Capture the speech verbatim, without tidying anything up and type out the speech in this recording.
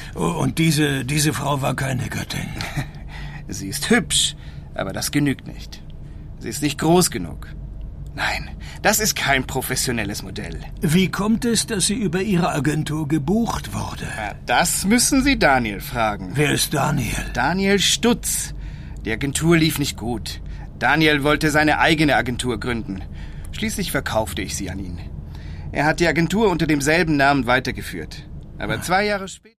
Und diese, diese Frau war keine Göttin? Sie ist hübsch, aber das genügt nicht. Sie ist nicht groß genug. Nein, das ist kein professionelles Modell. Wie kommt es, dass sie über Ihre Agentur gebucht wurde? Ja, das müssen Sie Daniel fragen. Wer ist Daniel? Daniel Stutz. Die Agentur lief nicht gut. Daniel wollte seine eigene Agentur gründen. Schließlich verkaufte ich sie an ihn. Er hat die Agentur unter demselben Namen weitergeführt. Aber zwei Jahre später...